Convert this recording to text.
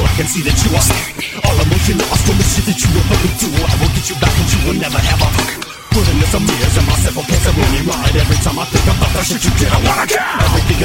I can see that you are all emotion lost from the shit that you were fucking do. I will get you back and you will never have a fucking put in some years and my simple case of running right. Every time I think about the shit you did, I wanna care. Everything